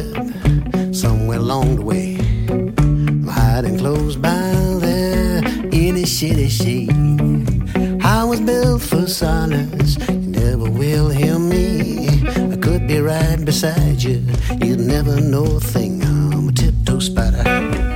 slip somewhere along the way. I'm hiding close by there in a shitty shade. I was built for silence, you never will hear me. I could be right beside you, you'd never know a thing. I'm a tiptoe spider.